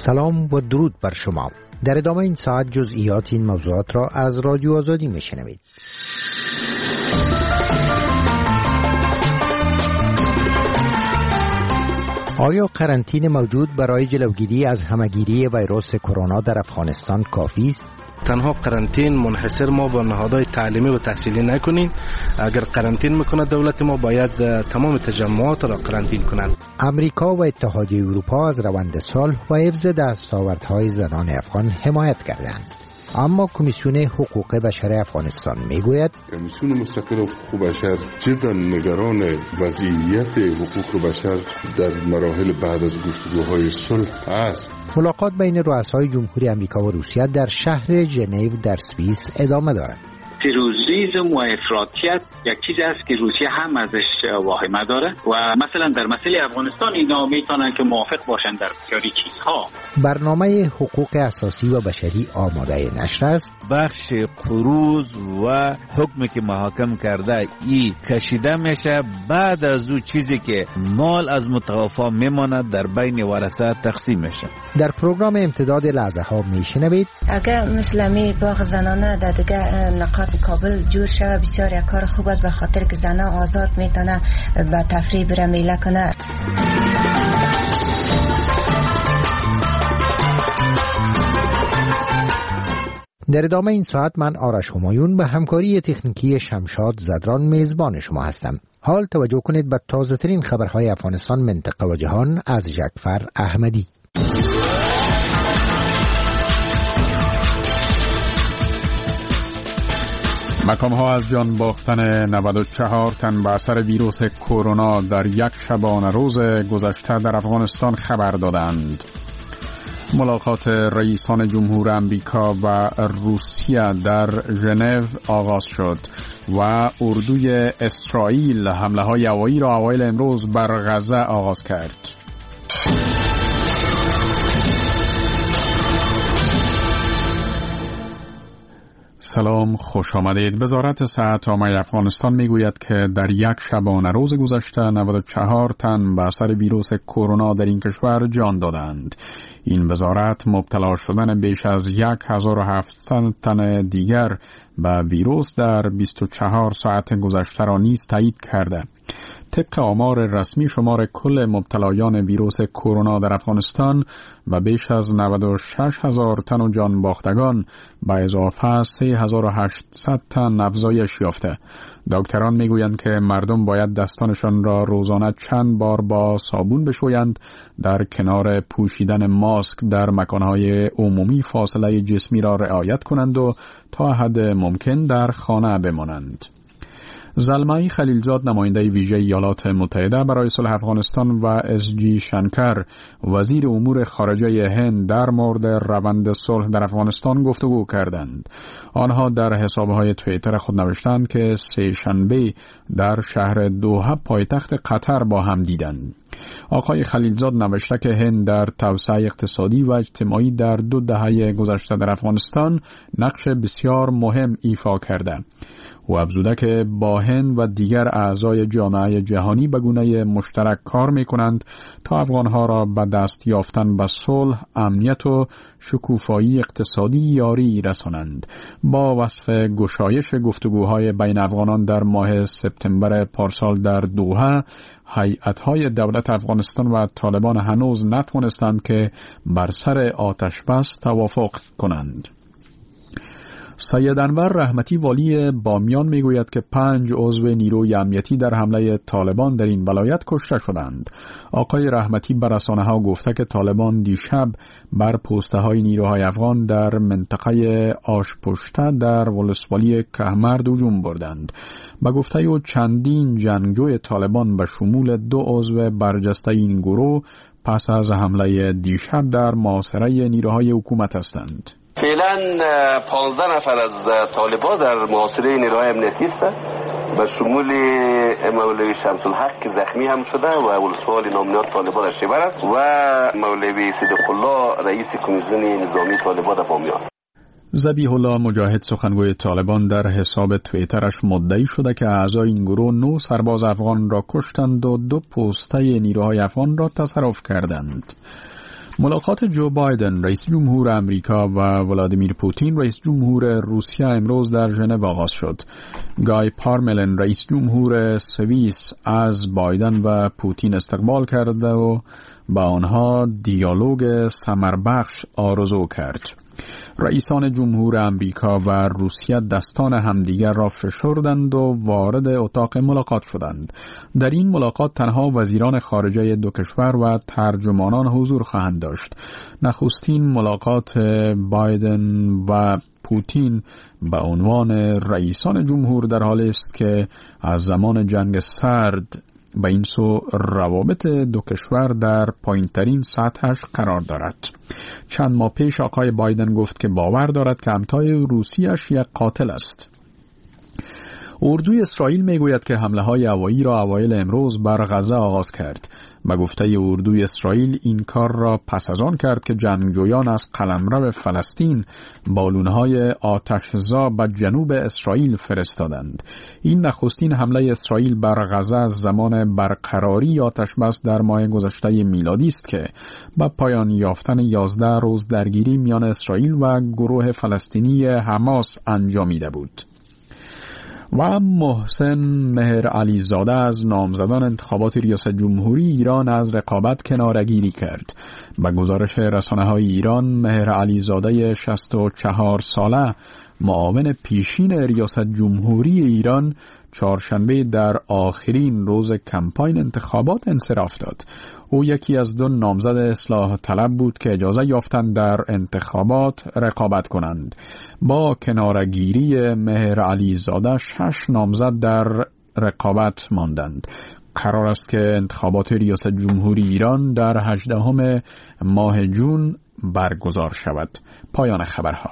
سلام و درود بر شما. در ادامه این ساعت جزئیات این موضوعات را از رادیو آزادی میشنوید. آیا قرنطینه موجود برای جلوگیری از همه‌گیری ویروس کرونا در افغانستان کافی است؟ تنها قرنطین منحصر ما به نهادهای تعلیمی و تحصیلی نکنین. اگر قرنطین میکنه دولت ما باید تمام تجمعات را قرنطین کنند. امریکا و اتحادیه اروپا از روند صلح و حفظ دستاوردهای زنان افغان حمایت کردند. اما کمیسیون حقوق بشر افغانستان میگوید کمیسیون مستقل حقوق بشر جدا نگران وضعیت حقوق بشر در مراحل بعد از گفتگوهای صلح است. ملاقات بین رؤسای جمهوری آمریکا و روسیه در شهر ژنو در سوئیس ادامه دارد. تروریسم و افراطیت یک چیزی است که روسیه هم ازش واهمه داره و مثلا در مسئله افغانستان اینا میتونن که موافق باشن در بسیاری چیزها. برنامه حقوق اساسی و بشری آماده نشر است. بخش قروض و حکمی که محاکم کرده ای کشیده میشه، بعد از او چیزی که مال از متوفا میماند در بین ورثه تقسیم میشه. در پروگرام امتداد لحظه ها میشنوید اگر مثل باغ زنانه در دیگه نقاط کابل جور شده بسیار یک کار خوب است، به خاطر که زنان آزاد میتونه به تفریح بره میله کنه. در ادامه این ساعت من آرش همایون به همکاری تکنیکی شمشاد زدران میزبان شما هستم. حال توجه کنید به تازه ترین خبرهای افغانستان، منطقه و جهان از جعفر احمدی. مقام‌ها از جان باختن 94 تن به اثر ویروس کرونا در یک شبانه روز گذشته در افغانستان خبر دادند. ملاقات رئیسان جمهور آمریکا و روسیه در ژنو آغاز شد و اردوی اسرائیل حمله‌های هوایی را اوایل امروز بر غزه آغاز کرد. سلام، خوش آمدید. وزارت صحت عامه افغانستان میگوید که در یک شبانه روز گذشته 94 تن به اثر ویروس کرونا در این کشور جان دادند. این وزارت مبتلا شدن بیش از 1700 تن دیگر به ویروس در 24 ساعت گذشته را نیز تایید کرده. طبق آمار رسمی شمار کل مبتلایان ویروس کرونا در افغانستان و بیش از 96,000 تن و جان باختگان به اضافه 3,800 تن افزایش یافته. دکتران میگویند که مردم باید دستانشان را روزانه چند بار با صابون بشویند، در کنار پوشیدن ماسک در مکانهای عمومی فاصله جسمی را رعایت کنند و تا حد ممکن در خانه بمانند. زلمای خلیلزاد نماینده ویژه ایالات متحده برای صلح افغانستان و اس جی شنکر وزیر امور خارجه هند در مورد روند صلح در افغانستان گفتگو کردند. آنها در حسابهای توییتر خود نوشتند که سه شنبه در شهر دوحه پایتخت قطر با هم دیدند. آقای خلیلزاد نوشته که هند در توسعه اقتصادی و اجتماعی در 2 دهه گذشته در افغانستان نقش بسیار مهم ایفا کرده. و افزوده که با هند و دیگر اعضای جامعه جهانی به گونه مشترک کار می کنند تا افغانها را به دست یافتن به صلح، امنیت و شکوفایی اقتصادی یاری رسانند. با وصف گشایش گفتگوهای بین افغانان در ماه سپتامبر پارسال در دوحه، هیئت‌های دولت افغانستان و طالبان هنوز نتوانستند که بر سر آتش بس توافق کنند. سید انور رحمتی والی بامیان میگوید که 5 عضو نیروی امنیتی در حمله طالبان در این ولایت کشته شدند. آقای رحمتی به رسانه‌ها گفته که طالبان دیشب بر پوسته‌های نیروهای افغان در منطقه آشپشته در ولسوالی کهمرد هجوم بردند. به گفته او چندین جنگجوی طالبان به شمول 2 عضو برجسته این گروه پس از حمله دیشب در محاصره نیروهای حکومت هستند. فعلا 15 نفر از طالبان در محاصره نیروهای امنیتی است، به شمول مولوی شمس الحق که زخمی هم شده و ولسوالی نامنیات طالبان در شیبر است و مولوی صدیق الله رئیس کمیسیون نظامی طالبان در بامیان. ذبیح الله مجاهد سخنگوی طالبان در حساب توییترش مدعی شده که اعضای این گروه 9 سرباز افغان را کشتند و 2 پوسته نیروهای افغان را تصرف کردند. ملاقات جو بایدن رئیس جمهور امریکا و ولادیمیر پوتین رئیس جمهور روسیه امروز در ژنو آغاز شد. گای پارملن رئیس جمهور سوئیس از بایدن و پوتین استقبال کرد و با آنها دیالوگ ثمربخش آرزو کرد. رئیسان جمهور امریکا و روسیه دستان همدیگر را فشردند و وارد اتاق ملاقات شدند. در این ملاقات تنها وزیران خارجه دو کشور و ترجمانان حضور خواهند داشت. نخستین ملاقات بایدن و پوتین به عنوان رئیسان جمهور در حالی است که از زمان جنگ سرد به این سو روابط دو کشور در پایین‌ترین سطحش قرار دارد. چند ماه پیش آقای بایدن گفت که باور دارد که همتای روسیه‌اش یک قاتل است. اردوی اسرائیل میگوید که حمله‌های هوایی را اوایل امروز بر غزه آغاز کرد. به گفته اردوی اسرائیل این کار را پس از آن کرد که جنگجویان از قلمرو فلسطین بالون‌های آتش‌زا به جنوب اسرائیل فرستادند. این نخستین حمله اسرائیل بر غزه از زمان برقراری آتش‌بس در ماه گذشته میلادی است که به پایان یافتن 11 روز درگیری میان اسرائیل و گروه فلسطینی حماس انجامیده بود. و محسن مهر علیزاده از نامزدان انتخابات ریاست جمهوری ایران از رقابت کناره‌گیری کرد. به گزارش رسانه‌های ایران، مهر علیزاده 64 ساله معاون پیشین ریاست جمهوری ایران چهارشنبه در آخرین روز کمپاین انتخابات انصراف داد. او یکی از دو نامزد اصلاح طلب بود که اجازه یافتند در انتخابات رقابت کنند. با کناره‌گیری مهر علیزاده 6 نامزد در رقابت ماندند. قرار است که انتخابات ریاست جمهوری ایران در 18 ماه جون برگزار شود. پایان خبرها.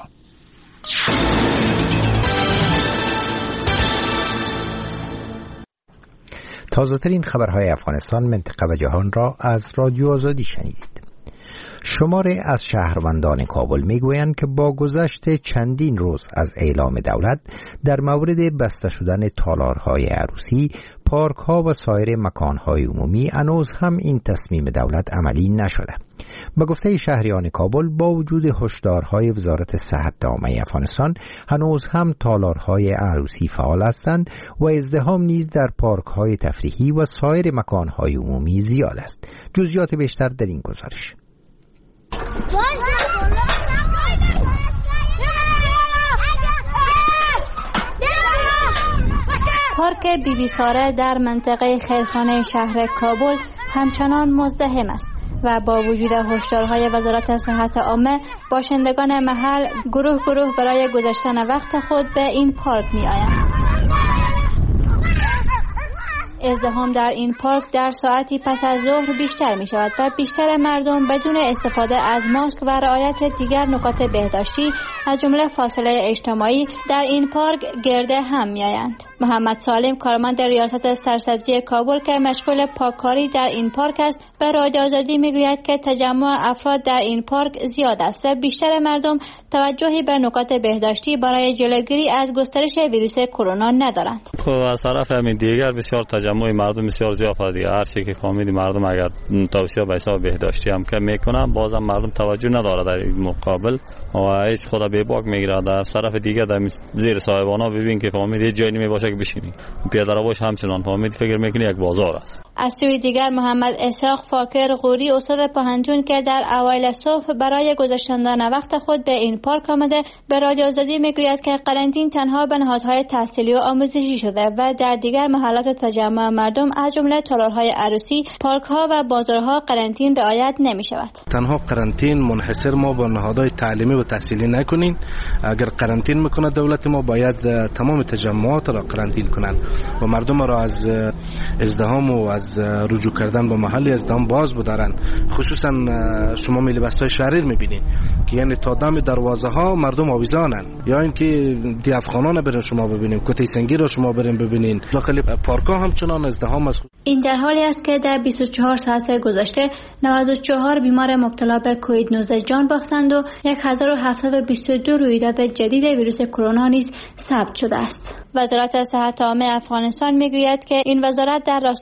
تازه‌ترین خبرهای افغانستان، منطقه و جهان را از رادیو آزادی شنیدید. شماری از شهروندان کابل میگویند که با گذشت چندین روز از اعلام دولت در مورد بسته شدن تالارهای عروسی، پارک‌ها و سایر مکان‌های عمومی هنوز هم این تصمیم دولت عملی نشده. به گفته شهریان کابل، با وجود هشدارهای وزارت صحت عامه افغانستان هنوز هم تالارهای عروسی فعال هستند و ازدحام نیز در پارک‌های تفریحی و سایر مکان‌های عمومی زیاد است. جزئیات بیشتر در این گزارش. پارک بی بی ساره در منطقه خیرخانه شهر کابل همچنان مزدحم است و با وجود هشدارهای وزارت صحت عامه، باشندگان محل گروه برای گذشتن وقت خود به این پارک می آیند. ازدحام در این پارک در ساعتی پس از ظهر بیشتر می شود و بیشتر مردم بدون استفاده از ماسک و رعایت دیگر نکات بهداشتی از جمله فاصله اجتماعی در این پارک گرده هم می آیند. محمد سالم، کارمند ریاست سرسبزی کابل که مشغول پاککاری در این پارک است، به رادیو آزادی میگوید که تجمع افراد در این پارک زیاد است و بیشتر مردم توجهی به نکات بهداشتی برای جلوگیری از گسترش ویروس کرونا ندارند. خب از طرف همین دیگر بسیار تجمع مردم بسیار زیاد دیگه، هر چی که فهمیدی مردم اگر توصیه به حساب بهداشتی هم که میکنن، بازم مردم توجه نداره در این مقابل و هیچ خدا به باک میگیره. در طرف دیگه در زیر صاحبانا ببین که فهمیدی جایی نمیباشه که بشینی، پیاده روش همچنان فهمید فکر میکنی یک بازار است. از سوی دیگر محمد اسحاق فاکر غوری، استاد پهنجون که در اوایل صبح برای گذشتن وقت خود به این پارک آمده، به رادیو آزادی میگوید که قرنطین تنها به نهادهای تحصیلی و آموزشی شده و در دیگر محلات تجمع مردم از جمله تالارهای عروسی، پارک‌ها و بازارها قرنطین رعایت نمی‌شود. تنها قرنطین منحصر ما به نهادهای تعلیمی و تحصیلی نکنین. اگر قرنطین میکنه دولت ما، باید تمام تجمعات را قرنطین کنند و مردم را از ازدحام و از رجوع کردن به محل ازدحام باز بدارن. خصوصا شما میل بستای شهریر میبینین که یعنی تا دم دروازه ها مردم آویزانن، یا اینکه دی افغانان برین شما ببینین، کتی سنگی رو شما برین ببینین، داخل پارک ها همچنان ازدحام است. این در حالی است که در 24 ساعت گذشته 94 بیمار مبتلا به کووید 19 جان باختند و 1722 رویداد جدید ویروس کرونا نیز ثبت شده است. وزارت صحت عامه افغانستان میگوید که این وزارت در راستای ایجاد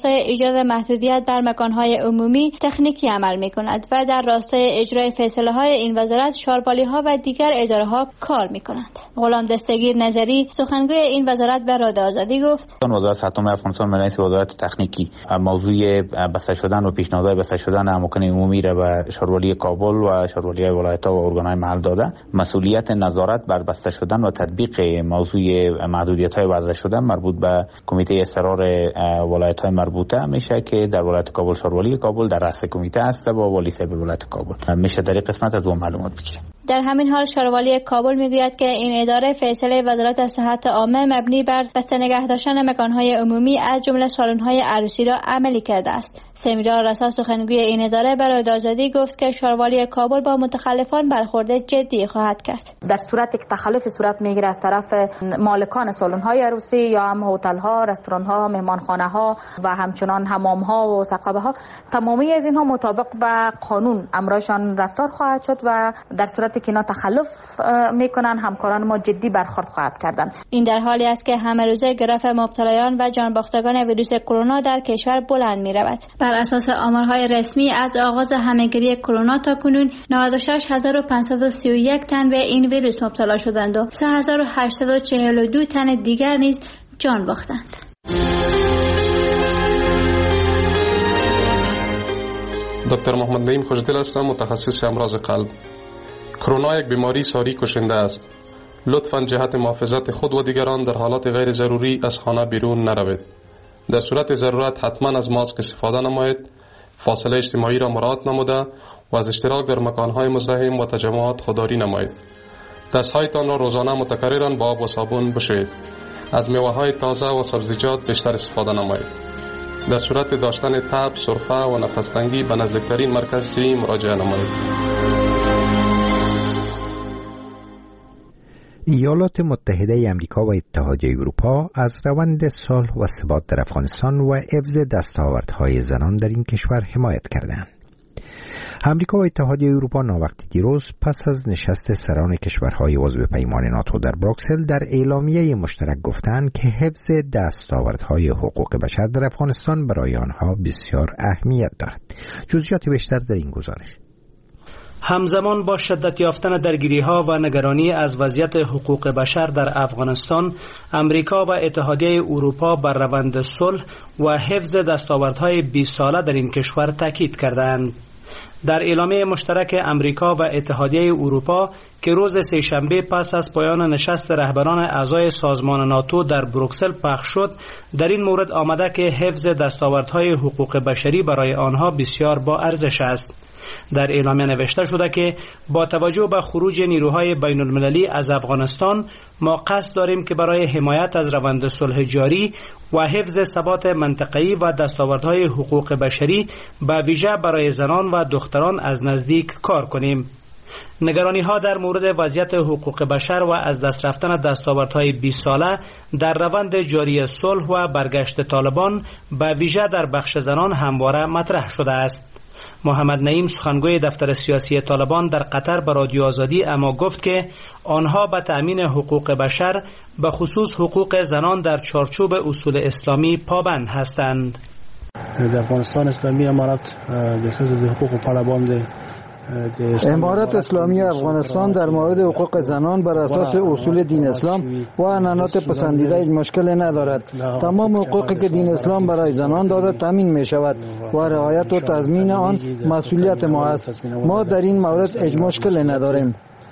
ایجاد محدودیت بر مکانهای عمومی تکنیکی عمل می‌کند و در راستای اجرای فیصله‌های این وزارت شاربالی‌ها و دیگر اداره‌ها کار می‌کنند. غلام دستگیر نظری سخنگوی این وزارت به رادیو آزادی گفت: وزارت صحت افغانستان مدنیت وزارت تکنیکی موضوع بسته شدن و پیشنهادهای بسته شدن اماکن عمومی را به شاربالی کابل و شاربالی ولایت‌ها و ارگان‌های محل داده. مسئولیت نظارت بر بسته شدن و تطبیق موضوع محدودیت‌های وضع شده مربوط به کمیته اصرار ولایت‌های مربوطه میشه که در ولایت کابل شاربالی کابل در رأس کمیته است با والی صاحب ولایت کابل میشه در این قسمت از اون معلومات بگیریم. در همین حال شاروالی کابل میگوید که این اداره فیصله وزارت صحت عامه مبنی بر بسته نگه داشتن مکانهای عمومی از جمله سالن‌های عروسی را عملی کرده است. سمیرا رسا سخنگوی این اداره برای آزادی گفت که شاروالی کابل با متخلفان برخورد جدی خواهد کرد. در صورتی که تخلف صورت میگیره از طرف مالکان سالن‌های عروسی یا هم هتل‌ها، رستوران‌ها، مهمانخانه‌ها و همچنان حمام‌ها و سقابه‌ها، تمامی از اینها مطابق با قانون امرشان رفتار خواهد شد و در صورتی که اینا تخلف میکنن همکاران ما جدی برخورد خواهد کردن. این در حالی است که همه روزه گراف مبتلایان و جانباختگان ویروس کرونا در کشور بلند می رود. بر اساس آمارهای رسمی از آغاز همهگیری کرونا تا کنون 96531 تن به این ویروس مبتلا شدند و 3842 تن دیگر نیز جان باختند. دکتر محمد نعیم خوشدل هستم، متخصص امراض قلب. کرونا یک بیماری ساری کشنده است. لطفاً جهت محافظت خود و دیگران در حالات غیر ضروری از خانه بیرون نروید. در صورت ضرورت حتما از ماسک استفاده نمایید. فاصله اجتماعی را مراعات نموده و از اشتراک در مکانهای مزدحم و تجمعات خودداری نمایید. دستهایتان را روزانه متکرراً با آب و صابون بشویید. از میوه‌های تازه و سبزیجات بیشتر استفاده نمایید. در صورت داشتن تب، سرفه و نفس‌تنگی به نزدیکترین مرکز صحی مراجعه نمایید. ایالات متحده آمریکا و اتحادیه اروپا از روند صلح و ثبات در افغانستان و حفظ دستاوردهای زنان در این کشور حمایت کردند. آمریکا و اتحادیه اروپا ناوقتی دیروز پس از نشست سران کشورهای عضو پیمان ناتو در بروکسل در اعلامیه مشترک گفتند که حفظ دستاوردهای حقوق بشر در افغانستان برای آنها بسیار اهمیت دارد. جزئیات بیشتر در این گزارش. همزمان با شدت یافتن درگیری‌ها و نگرانی از وضعیت حقوق بشر در افغانستان، امریکا و اتحادیه اروپا بر روند صلح و حفظ دستاوردهای 20 ساله در این کشور تاکید کردند. در اعلامیه مشترک امریکا و اتحادیه اروپا که روز سه‌شنبه پس از پایان نشست رهبران اعضای سازمان ناتو در بروکسل پخش شد، در این مورد آمده که حفظ دستاوردهای حقوق بشری برای آنها بسیار با ارزش است. در اعلامیه نوشته شده که با توجه به خروج نیروهای بین المللی از افغانستان، ما قصد داریم که برای حمایت از روند صلح جاری و حفظ ثبات منطقه‌ای و دستاوردهای حقوق بشری به ویژه برای زنان و دختران از نزدیک کار کنیم. نگرانی‌ها در مورد وضعیت حقوق بشر و از دست رفتن دستاوردهای 20 ساله در روند جاری صلح و برگشت طالبان به ویژه در بخش زنان همواره مطرح شده است. محمد نعیم سخنگوی دفتر سیاسی طالبان در قطر به رادیو آزادی اما گفت که آنها به تأمین حقوق بشر به خصوص حقوق زنان در چارچوب اصول اسلامی پابند هستند. در افغانستان اسلامی امارت د حقوق پابند امارت اسلامی افغانستان در مورد حقوق زنان بر اساس اصول دین اسلام و عنعنات پسندیده هیچ مشکلی ندارد. تمام حقوقی که دین اسلام برای زنان داده تامین می شود و رعایت و تضمین آن مسئولیت ما است. ما در این مورد هیچ مشکلی نداریم.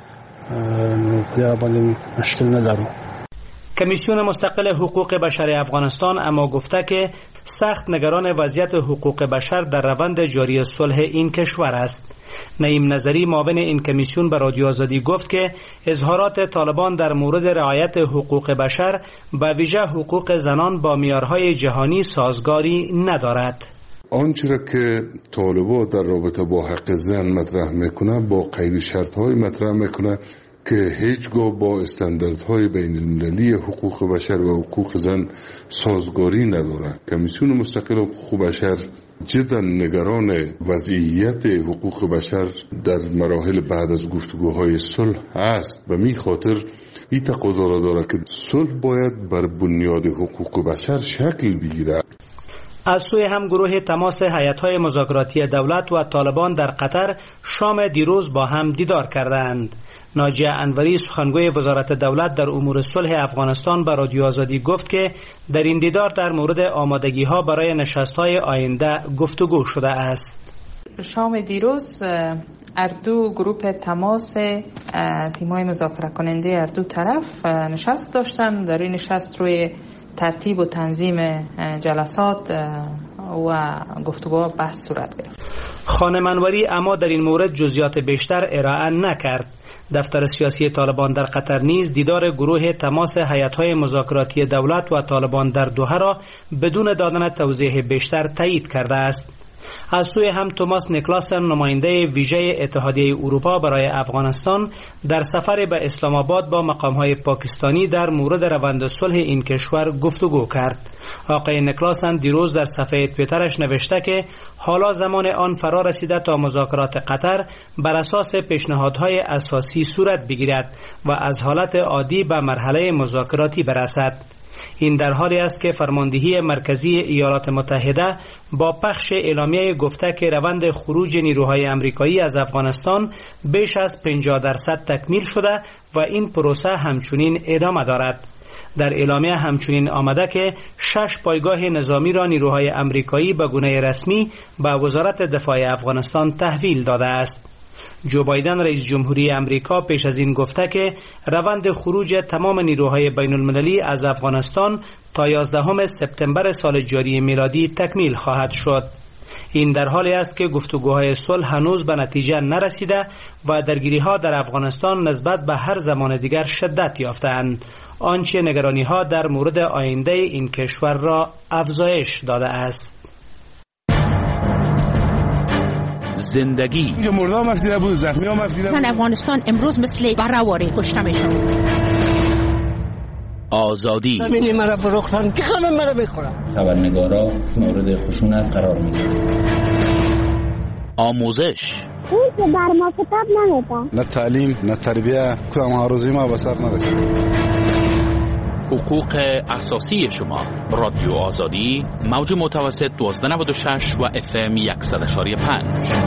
کمیسیون مستقل حقوق بشر افغانستان اما گفته که سخت نگران وضعیت حقوق بشر در روند جاری صلح این کشور است. نعیم نظری معاون این کمیسیون به رادیو آزادی گفت که اظهارات طالبان در مورد رعایت حقوق بشر به ویژه حقوق زنان با معیارهای جهانی سازگاری ندارد. آنچه را که طالبان در رابطه با حق زن مطرح میکنه با قید شرط‌های مطرح میکنه که هیچگاه با استانداردهای بین المللی حقوق بشر و حقوق زن سازگاری ندارد. کمیسیون مستقل حقوق بشر جدا نگران وضعیت حقوق بشر در مراحل بعد از گفتگوهای صلح است. به می خاطر این تقاضا را دارد که صلح باید بر بنیاد حقوق بشر شکل بگیرد. از سوی هم گروه تماس هیئت‌های مذاکراتی دولت و طالبان در قطر شام دیروز با هم دیدار کردند. ناجیه انوری سخنگوی وزارت دولت در امور صلح افغانستان به رادیو آزادی گفت که در این دیدار در مورد آمادگی‌ها برای نشست‌های آینده گفتگو شده است. شام دیروز اردو گروه تماس تیم‌های مذاکره کننده اردو طرف نشست داشتن. در این نشست روی ترتیب و تنظیم جلسات و گفتگوها بحث صورت گرفت. خانم انوری اما در این مورد جزئیات بیشتر ارائه نکرد. دفتر سیاسی طالبان در قطر نیز دیدار گروه تماس هیئت‌های مذاکراتی دولت و طالبان در دوحه را بدون دادن توضیح بیشتر تایید کرده است. از سوی هم توماس نیکلاسن نماینده ویژه اتحادیه اروپا برای افغانستان در سفر به اسلام آباد با مقام‌های پاکستانی در مورد روند صلح این کشور گفتگو کرد. آقای نیکلاسن دیروز در صفحه توییترش نوشته که حالا زمان آن فرا رسیده تا مذاکرات قطر بر اساس پیشنهادهای اساسی صورت بگیرد و از حالت عادی به مرحله مذاکراتی برسد. این در حالی است که فرماندهی مرکزی ایالات متحده با پخش اعلامیه گفته که روند خروج نیروهای آمریکایی از افغانستان بیش از 50% تکمیل شده و این پروسه همچنین ادامه دارد. در اعلامیه همچنین آمده که 6 پایگاه نظامی را نیروهای آمریکایی به گونه رسمی به وزارت دفاع افغانستان تحویل داده است. جو بایدن رئیس جمهوری امریکا پیش از این گفته که روند خروج تمام نیروهای بین المللی از افغانستان تا 11 سپتامبر سال جاری میلادی تکمیل خواهد شد. این در حالی است که گفتگوهای صلح هنوز به نتیجه نرسیده و درگیری‌ها در افغانستان نسبت به هر زمان دیگر شدت یافته‌اند، آنچه نگرانی‌ها در مورد آینده این کشور را افزایش داده است. زندگی اینجا مردم مفیده بود، زخمی ها مفیده بود. افغانستان امروز مثل بره‌واره کشته میشه. آزادی همینی مرا فروختن که همه مرا بخورن. خبرنگارا مورد خشونت قرار میدن. آموزش اون که بر ما کتاب نمیدن. نه تعلیم نه تربیه کدام هاروزی ما به سر نرسید. حقوق اساسی شما. رادیو آزادی موج متوسط 1296 و FM 100.5.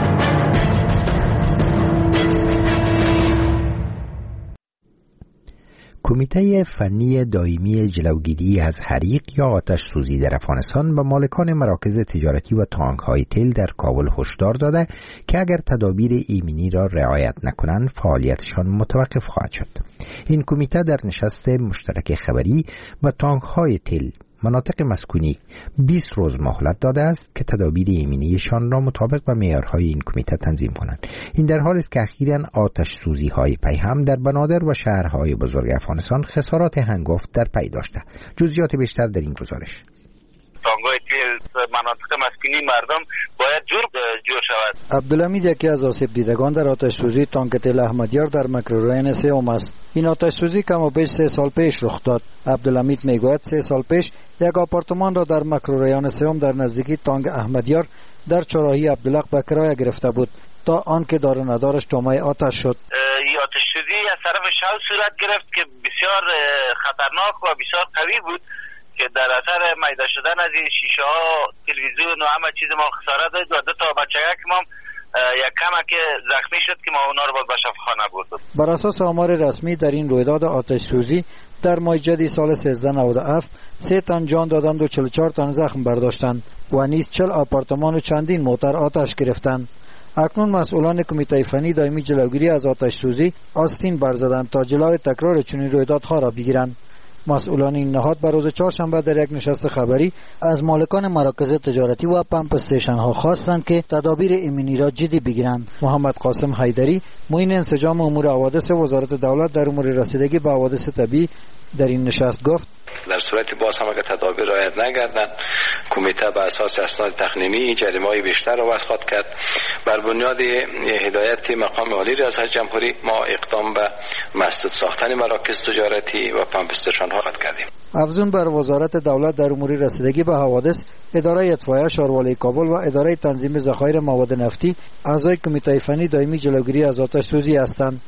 کمیته فنی دائمی جلوگیری از حریق یا آتش سوزی در افغانستان به مالکان مراکز تجارتی و تانک‌های تیل در کابل هشدار داده که اگر تدابیر ایمنی را رعایت نکنند فعالیتشان متوقف خواهد شد. این کمیته در نشست مشترک خبری با تانک‌های تیل مناطق مسکونی 20 روز مهلت داده است که تدابیر ایمنیشان را مطابق با معیارهای این کمیته تنظیم کنند. این در حالی است که اخیراً آتش سوزی‌های پیهم در بنادر و شهرهای بزرگ افغانستان خسارات هنگفت در پی داشته. جزئیات بیشتر در این گزارش. تانک‌های تیل مناطق مسکونی مردم باید جور شود. عبدالحمید یکی از آسیب دیدگان در آتش سوزی تانک تیل احمدیار در میکروراین سوم است. این آتش سوزی کم و بیش 3 سال پیش رخ داد. عبدالحمید میگوید 3 سال پیش یک آپارتمان را در میکروراین سوم در نزدیکی تانک احمدیار در چراهی عبدالحق به کرایه گرفته بود تا آنکه دار و ندارش تومه آتش شد. این آتش سوزی از طرف شل صورت گرفت که بسیار خطرناک و بسیار قوی بود که در اثر میده شدن از این شیشه ها، تلویزیون و همه چیز ما خسارت داد و 2 تا بچه‌ک ما یک کمک زخمی شد که ما اونا رو به شفاخانه بردیم. بر اساس آمار رسمی در این رویداد آتش سوزی در ماه جدی سال 1397 3 تن جان دادند و 44 تن زخم برداشتند و نیز 40 آپارتمان و چندین موتر آتش گرفتند. اکنون مسئولان کمیته فنی دائمی جلوگیری از آتش سوزی آستین برزدند تا جلوی تکرار چنین رویدادها را بگیرند. مسئولان این نهاد بر روز چهارشنبه در یک نشست خبری از مالکان مراکز تجارتی و پمپ استیشن ها خواستند که تدابیر ایمنی را جدی بگیرند. محمد قاسم حیدری معین انسجام امور حوادث وزارت دولت در امور رسیدگی به حوادث طبیعی در این نشست گفت در صورت باز هم اگر تدابیر رعایت نگردند کمیته به اساس اسناد تقنینی جریمه‌های بیشتر را وضع خواهد کرد. بر بنیاد هدایت مقام عالی ریاست جمهوری ما اقدام به مسدود ساختن مراکز تجارتی و پمپ استیشن ها خواهد کردیم. افزون بر وزارت دولت در امور رسیدگی به حوادث، اداره اطفائیه شاروالی کابل و اداره تنظیم ذخایر مواد نفتی اعضای کمیته فنی دائمی جلوگیری از آتش سوزی هستند.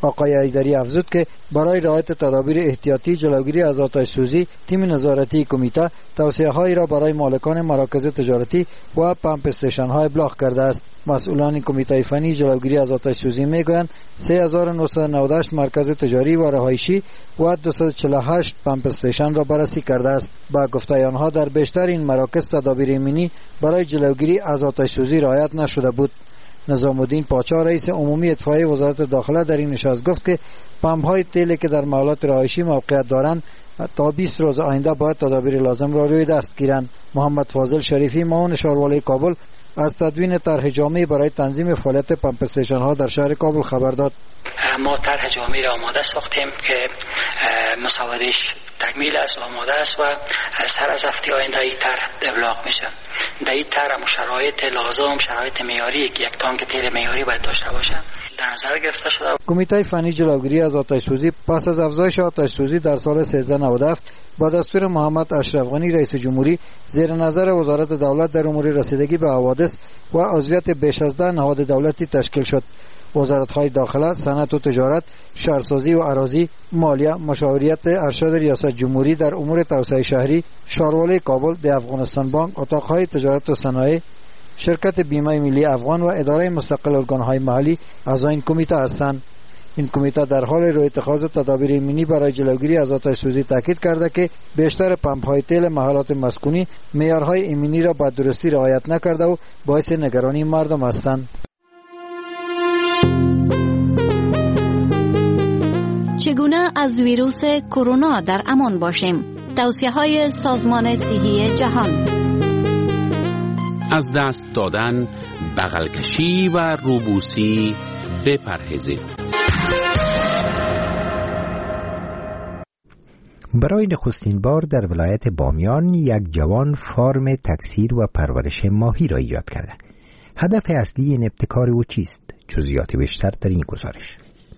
آقای ایدری افزود که برای رعایت تدابیر احتیاطی جلوگیری از آتش سوزی، تیم نظارتی کمیته توصیه‌هایی را برای مالکان مراکز تجارتی و پمپ استیشن‌های ابلاغ کرده است. مسئولان کمیته فنی جلوگیری از آتش سوزی میگویند 3998 مرکز تجاری و رهایشی و 248 پمپ استیشن را بررسی کرده است. با گفته آنها در بیشتر این مراکز تدابیر ایمنی برای جلوگیری از آتش سوزی رعایت نشده بود. نظام الدین پاچا رئیس عمومی اطفائیه وزارت داخله در این نشست گفت که پمپ‌های تیل که در محلات رهایشی موقعیت دارند تا 20 روز آینده باید تدابیر لازم را روی دست گیرند. محمد فاضل شریفی معاون شهروالی کابل از تدوین طرح جامعی برای تنظیم فعالیت پمپ استیشن ها در شهر کابل خبر داد. ما طرح جامعی را آماده ساختیم که مسودش تکمیل است، آماده است و سر از هفته آینده این طرح ابلاغ میشه. در این طرح شرایط لازم، شرایط معیاری که یک تانک تیل معیاری باید داشته باشه در نظر گرفته شده. کمیته فنی جلوگیری از آتش سوزی پس از افزایش آتش سوزی در سال 1397 با دستور محمد اشرف غنی رئیس جمهوری زیر نظر وزارت دولت در امور رسیدگی به حوادث و عضویت بیش از 10 نهاد دولتی تشکیل شد. وزارت‌های داخله، صنعت و تجارت، شهرسازی و اراضی، مالیه، مشاوریت ارشد ریاست جمهوری در امور توسعه شهری، شهروالی کابل، د افغانستان بانک، اتاق‌های تجارت و صنایع، شرکت بیمه ملی افغان و اداره مستقل ارگان‌های محلی اعضای این کمیته هستند. این کمیته در حال روی اتخاذ تدابیر ایمنی برای جلوگیری از آتش سوزی تاکید کرده که بیشتر پمپ‌های تیل محلات مسکونی معیارهای ایمنی را به درستی رعایت نکرده و باعث نگرانی مردم هستند. چگونه از ویروس کرونا در امان باشیم؟ توصیه‌های سازمان صحی جهان. از دست دادن، بغل کشی و روبوسی بپرهیزید. برای نخستین بار در ولایت بامیان یک جوان فارم تکثیر و پرورش ماهی را ایجاد کرده. هدف اصلی این ابتکار او چیست؟ جزئیات بیشتر در این گزارش.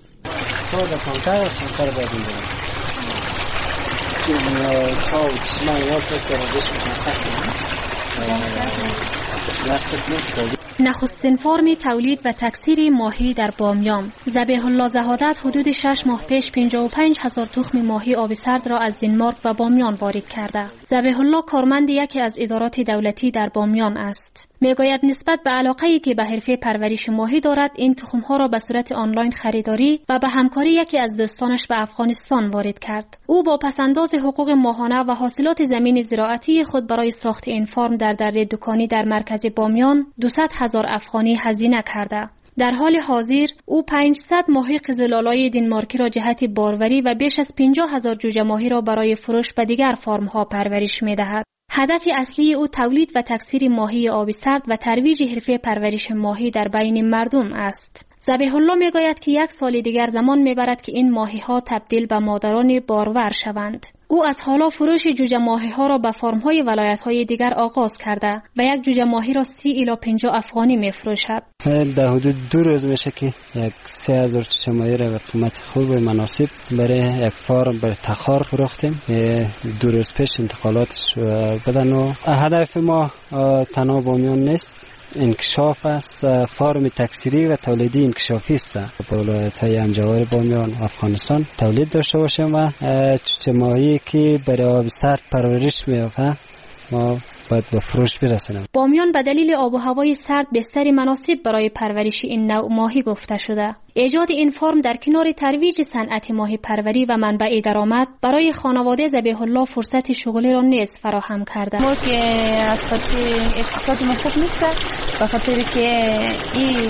نخستین فرم تولید و تکثیر ماهی در بامیان. ذبیح الله زهادت حدود 6 ماه پیش 55,000 تخم ماهی آبی سرد را از دنمارک و بامیان وارد کرده. ذبیح الله کارمند یکی از ادارات دولتی در بامیان است. میگوید نسبت به علاقه‌ای که به حرفه پرورش ماهی دارد، این تخم‌ها را به صورت آنلاین خریداری و به همکاری یکی از دوستانش به افغانستان وارد کرد. او با پسنداز حقوق ماهانه و حاصلات زمین زراعتی خود برای ساخت این فرم در دره دکانی در مرکز بامیان 200,000 افغانی هزینه کرده. در حال حاضر او 500 ماهی قزل‌آلای دنمارکی را جهت باروری و بیش از 50,000 جوجه ماهی را برای فروش به دیگر فرم‌ها پرورش می‌دهد. هدف اصلی او تولید و تکثیر ماهی آبی سرد و ترویج حرفه پرورش ماهی در بین مردم است. ذبیح الله میگوید که 1 سال دیگر زمان میبرد که این ماهی ها تبدیل به مادران بارور شوند. او از حالا فروش جوجه ماهی ها را به فرم های ولایت های دیگر آغاز کرده و یک جوجه ماهی را 30 الی 50 افغانی میفروشد. در حدود 2 روز میشه که یک 3,000 جوجه ماهی را به قیمت خوب و مناسب برای یک فرم به تخار فروختیم. 2 روز پیش انتقالاتش بدن و هدف ما تنها بامیان نیست، انکشاف است. فرم تکثیری و تولیدی انکشافی است. با ولایت‌های همجوار بامیان و افغانستان تولید داشته باشیم و جوجه ماهی که برای آب سرد پرورش می‌یابد ما باید به فروش برسونیم. بامیان به دلیل آب و هوای سرد بستری مناسب برای پرورش این نوع ماهی گفته شده. ایجاد این فرم در کنار ترویج صنعت ماهی پروری و منبع درآمد برای خانواده ذبیح الله فرصت شغلی را نیز فراهم کرده. ما که از خاطر اقتصاد ما خوب نیست، به خاطر که این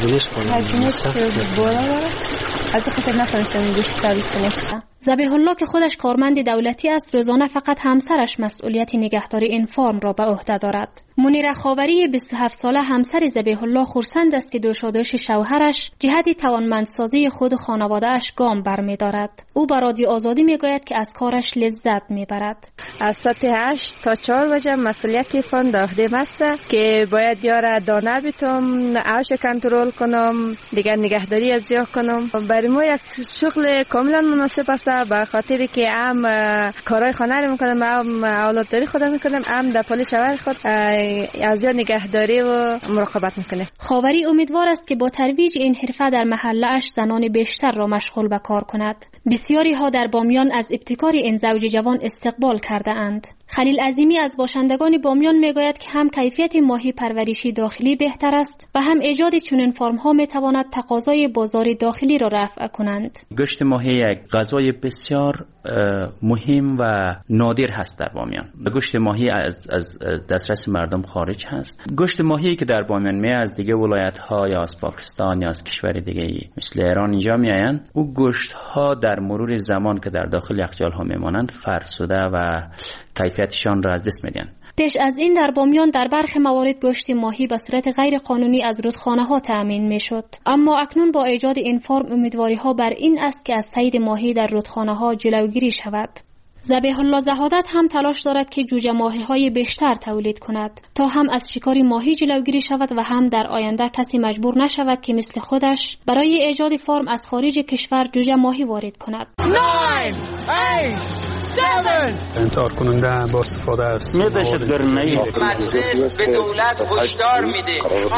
هزینه‌اش بالا داره، از خاطر نتونستیم گوشت تولید کنیم. ذبیح الله که خودش کارمند دولتی است، روزانه فقط همسرش مسئولیت نگهداری این فرم را به عهده دارد. منیره خاوری 27 ساله همسر ذبیح الله خرسند است که دوشادوش شوهرش جهت توانمندسازی خود و خانواده‌اش گام برمی‌دارد. او به رادیو آزادی میگوید که از کارش لذت میبرد. از ساعت 8 تا 4 بجه مسئولیت فرم در عهده است که باید یاره دانه بیتم، آش کنترل کنم، دیگر نگهداری ازیا کنم. برای ما یک شغل کاملا مناسب است، به خاطر که هم کارهای خانه رو میکنم، هم اولادداری خودم میکنم، هم در پال شوهر خود از نگهداری و مراقبت میکنه. خاوری امیدوار است که با ترویج این حرفه در محله‌اش زنان بیشتر را مشغول به کار کند. بسیاری ها در بامیان از ابتکار این زوج جوان استقبال کرده اند. خلیل عظیمی از باشندگان بامیان میگوید که هم کیفیت ماهی پروریشی داخلی بهتر است و هم ایجاد چنین فرم ها میتواند تقاضای بازار داخلی را رفع کنند. گوشت ماهی یک غذای بسیار مهم و نادر هست در بامیان. گوشت ماهی از دسترس مردم خارج هست. گوشت ماهی که در بامیان می از دیگه ولایت ها یا از پاکستان یا از کشور دیگه مثل ایران اینجا میآیند، او گوشت ها در مرور زمان که در داخل یخچال ها میمانند فرسوده و کیفیتشان را از دست میدن. پیش از این در بامیان در برخی موارد گوشت ماهی به صورت غیر قانونی از رودخانه ها تأمین میشد، اما اکنون با ایجاد این فرم امیدواری ها بر این است که از صید ماهی در رودخانه ها جلوگیری شود. ذبیح الله زهادت هم تلاش دارد که جوجه ماهی های بیشتر تولید کند تا هم از شکار ماهی جلوگیری شود و هم در آینده کسی مجبور نشود که مثل خودش برای ایجاد فرم از خارج کشور جوجه ماهی وارد کند. 9 8 7 انتحار کننده با استفاده از دهشتگردی مجلس به دولت هشدار میده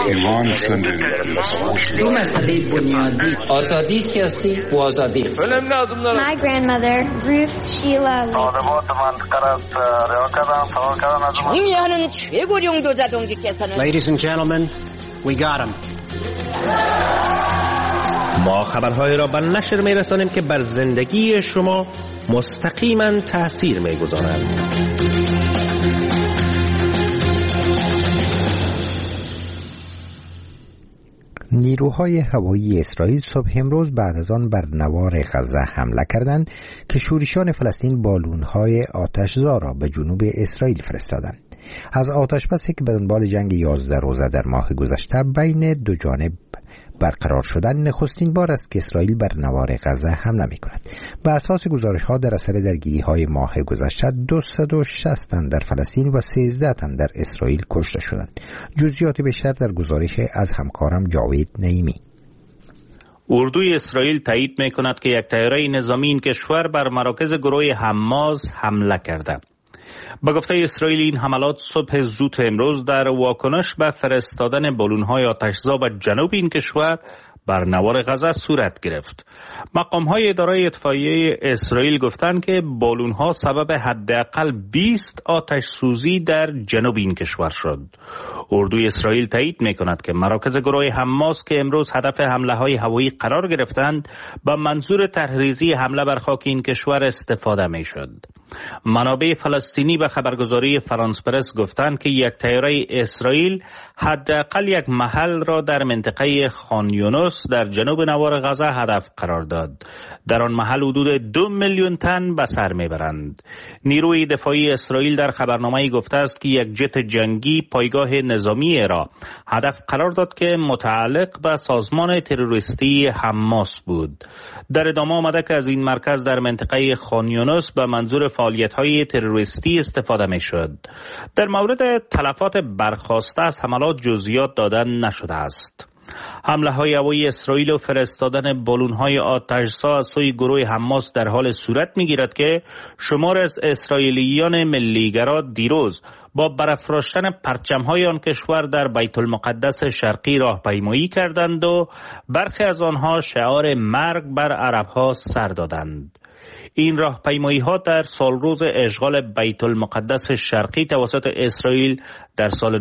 دو مسئله بنیادی، آزادی سیاسی و آزادی. My grandmother Ruth Sheila میانن 최고령 도자동지께서는 Ladies and gentlemen, we got him. ما خبرهای را به نشر می‌رسانیم که بر زندگی شما مستقیما تأثیر می‌گذارند. نیروهای هوایی اسرائیل صبح امروز بعد از آن بر نوار غزه حمله کردند که شورشیان فلسطین بالون‌های آتش‌زا را به جنوب اسرائیل فرستادند. از آتشبسی که به دنبال جنگ 11 روزه در ماه گذشته بین دو جانب برقرار شدن نخستین بار است که اسرائیل بر نوار غزه حمله می‌کند. به اساس گزارش‌ها در اثر درگیری‌های ماه گذشته 260 تن در فلسطین و 13 تن در اسرائیل کشته شدند. جزئیات بیشتر در گزارش از همکارم جاوید نعیمی. اردوی اسرائیل تایید می‌کند که یک طیاره نظامی این کشور بر مراکز گروه حماس حمله کرده. با گفته اسرائیل این حملات صبح زود امروز در واکنش به فرستادن بالون‌های آتش‌زا به جنوب این کشور بر نوار غزه صورت گرفت. مقام‌های اداره اطفائیه اسرائیل گفتند که بالون‌ها سبب حداقل 20 آتش سوزی در جنوب این کشور شد. اردوی اسرائیل تایید می‌کند که مراکز گروه حماس که امروز هدف حمله‌های هوایی قرار گرفتند با منظور تحریزی حمله بر خاک این کشور استفاده می‌شد. منابع فلسطینی به خبرگزاری فرانس پرس گفتند که یک طیاره اسرائیل حداقل یک محل را در منطقه خان یونس در جنوب نوار غزه هدف قرار داد. در آن محل حدود 2 میلیون تن به سر میبرند. نیروی دفاعی اسرائیل در خبرنامه‌ای گفته است که یک جت جنگی پایگاه نظامی را هدف قرار داد که متعلق به سازمان تروریستی حماس بود. در ادامه آمده که از این مرکز در منطقه خان یونس به منظور فعالیت‌های تروریستی استفاده می‌شد. در مورد تلفات برخاسته از حملات جزئیات دادن نشده است. حمله‌های هوایی اسرائیل و فرستادن بالون‌های آتش‌زا از سوی گروه حماس در حال صورت می‌گیرد که شمار از اسرائیلیان ملیگرا دیروز با برافراشتن پرچم‌های آن کشور در بیت المقدس شرقی راهپیمایی کردند و برخی از آنها شعار مرگ بر عرب‌ها سر دادند. این راهپیمایی‌ها در سالروز اشغال بیت المقدس شرقی توسط اسرائیل در سال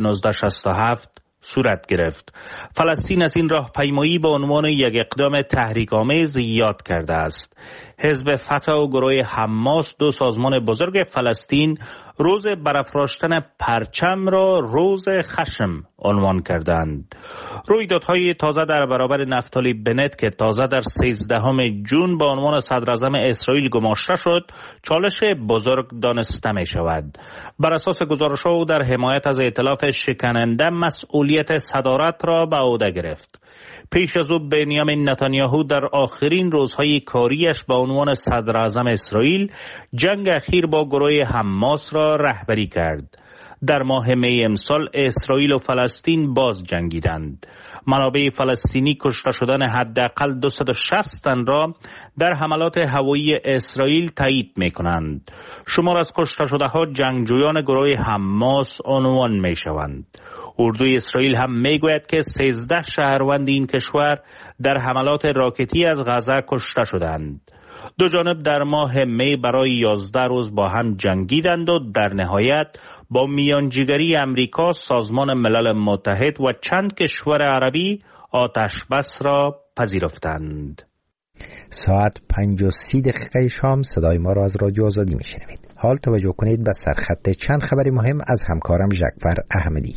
1967 صورت گرفت. فلسطین از این راهپیمایی به عنوان یک اقدام تحریک‌آمیز یاد کرده است. حزب فتح و گروه حماس، دو سازمان بزرگ فلسطین، روز برافراشتن پرچم را روز خشم عنوان کردند. رویدادهای تازه در برابر نفتالی بنت که تازه در 13 جون به عنوان صدراعظم اسرائیل گماشته شد، چالش بزرگ دانسته می شود. بر اساس گزارش‌ها او در حمایت از ائتلاف شکننده مسئولیت صدارت را به عهده گرفت. پیش از او بنیامین نتانیاهو در آخرین روزهای کاریش به عنوان صدراعظم اسرائیل جنگ اخیر با گروه حماس را رهبری کرد. در ماه می امسال اسرائیل و فلسطین باز جنگیدند. منابع فلسطینی کشته شدن حداقل 260 تن را در حملات هوایی اسرائیل تایید می کنند. شمار از کشته شده ها جنگجویان گروه حماس عنوان می شوند. اردوی اسرائیل هم می گوید که 13 شهروند این کشور در حملات راکتی از غزه کشته شدند. دو جانب در ماه می برای 11 روز با هم جنگیدند و در نهایت با میانجیگری امریکا، سازمان ملل متحد و چند کشور عربی آتش بس را پذیرفتند. ساعت 5:30 شام صدای ما را از رادیو آزادی میشنوید. حال توجه کنید به سرخط چند خبر مهم از همکارم جعفر احمدی.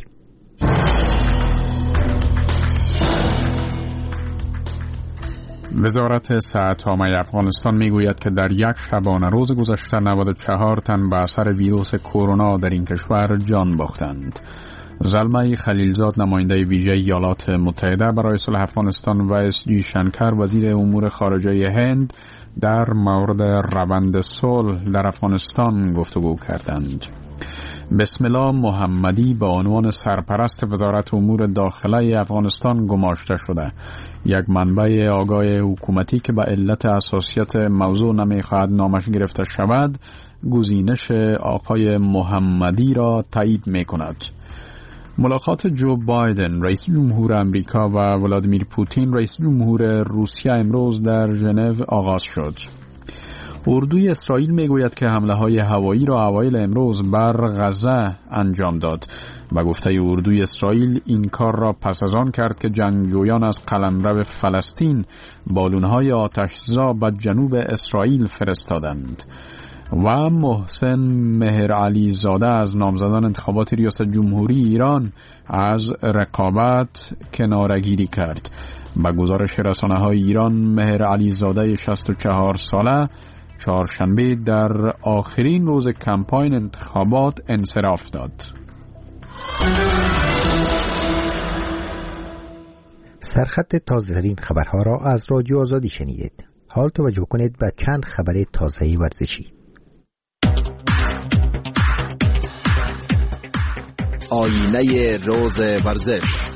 وزارت صحت‌عامه افغانستان میگوید که در یک شبانه روز گذشته 94 تن به اثر ویروس کرونا در این کشور جان باختند. زلمه خلیلزاد نماینده ویژه ایالات متحده برای صلح افغانستان و اس جی شنکر وزیر امور خارجه هند در مورد روند صلح در افغانستان گفتگو کردند. بسم الله محمدی به عنوان سرپرست وزارت امور داخله افغانستان گماشته شده. یک منبع آگاه حکومتی که به علت حساسیت موضوع نمیخواهد نامش گرفته شود، گزینش آقای محمدی را تایید میکند. ملاقات جو بایدن رئیس جمهور امریکا و ولادیمیر پوتین رئیس جمهور روسیه امروز در ژنو آغاز شد. اردوی اسرائیل میگوید که حمله های هوایی را اوایل امروز بر غزه انجام داد. به گفته اردوی اسرائیل این کار را پس از آن کرد که جنگجویان از قلمرو فلسطین بالونهای آتشزا به جنوب اسرائیل فرستادند. و محسن مهرعلی زاده از نامزدان انتخابات ریاست جمهوری ایران از رقابت کناره‌گیری کرد. به گزارش رسانه‌های ایران، مهرعلی زاده 64 ساله چهارشنبه در آخرین روز کمپاین انتخابات انصراف داد. سرخط تازه‌ترین خبرها را از رادیو آزادی شنیدید. حال توجه کنید به چند خبر تازه ورزشی. آینه روز ورزش.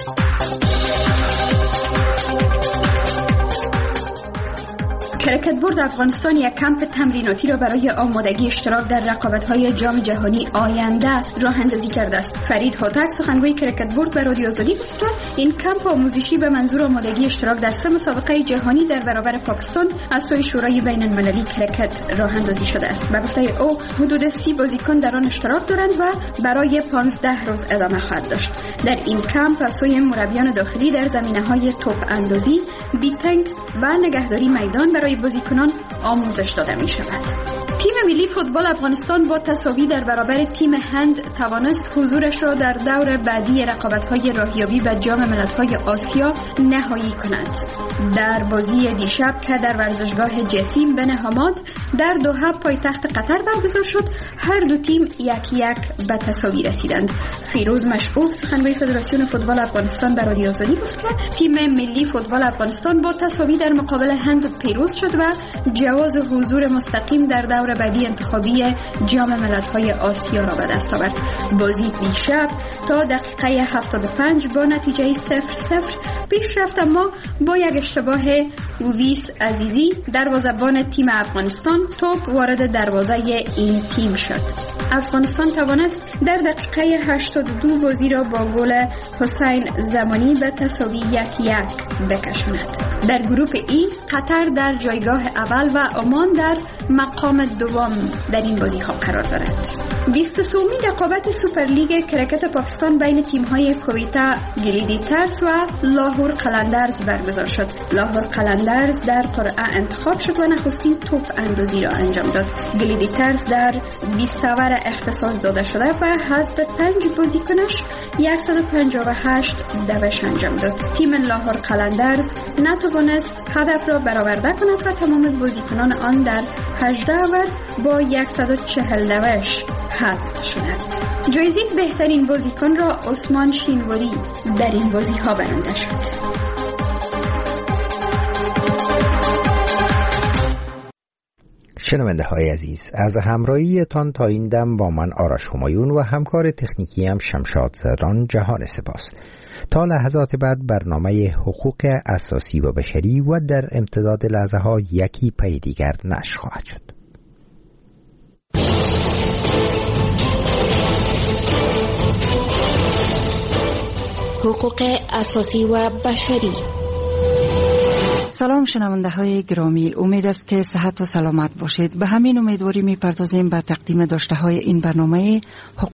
کرکت بورد افغانستان یک کمپ تمریناتی را برای آمادگی اشتراک در رقابت‌های جام جهانی آینده راه اندازی کرده است. فرید هوتک سخنگوی کرکت بورد به رادیو آزادی گفت که این کمپ آموزشی به منظور آمادگی اشتراک در 3 مسابقه جهانی در برابر پاکستان از سوی شورای بین‌المللی کرکت راه اندازی شده است. به گفته او حدود 30 بازیکن در آن اشتراک دارند و برای 15 روز ادامه خواهد داشت. در این کمپ از سوی مربیان داخلی در زمینه‌های توپ اندازی، بیتنگ و نگهداری میدان برای بازیکنان آموزش داده می شود. تیم ملی فوتبال افغانستان با تساوی در برابر تیم هند توانست حضورش را در دور بعدی رقابت‌های راهیابی به جام ملت‌های آسیا نهایی کند. در بازی دیشب که در ورزشگاه جسیم بن حماد در دوحه پایتخت قطر برگزار شد، هر دو تیم 1-1 به تساوی رسیدند. فیروز مشعوف سخنگوی فدراسیون فوتبال افغانستان به رادیو آزادی گفت که تیم ملی فوتبال افغانستان با تساوی در مقابل هند پیروز شد و جواز حضور مستقیم در دور بعدی انتخابی جام ملت‌های آسیا را به دست آورد. بازی دیشب تا دقیقه 75 با نتیجه 0-0 پیش رفت، اما با یک اشتباه اویس عزیزی دروازه‌بان تیم افغانستان توپ وارد دروازه این تیم شد. افغانستان توانست در دقیقه 82 بازی را با گل حسین زمانی به تساوی 1-1 بکشاند. در گروه ای قطر در جایگاه اول و عمان در مقام دوم در این بازی ها قرار دارد. 23مین رقابت سوپرلیگ کرکت پاکستان بین تیم‌های کویتا گلیدیترز و لاهور قلندرز برگزار شد. لاهور قلندرز در قرعه انتخاب شد و نخستین توپ اندازی را انجام داد. گلیدیترز در 20 اوور اختصاص داده شده و حذف 5 بازیکنش 158 دوش انجام داد. تیم لاهور قلندرز نتوانست هدف را برآورده کند و تمام بازیکنان آن در 18 اوور با 140 دوش حذف شدند. جایزه بهترین بازیکن را عثمان شینواری در این بازی ها برنده شد. شنونده های عزیز، از همراهی تان تا این دم با من آرش همایون و همکار تکنیکی هم شمشاد زدران جهان سپاس. تا لحظات بعد برنامه حقوق اساسی و بشری و در امتداد لحظه ها یکی پی دیگر نشر خواهد شد. حقوق اساسی و بشری. سلام شنونده های گرامی، امید است که صحت و سلامت باشید. به همین امیدواری میپردازیم به تقدیم داشته های این برنامه حقوق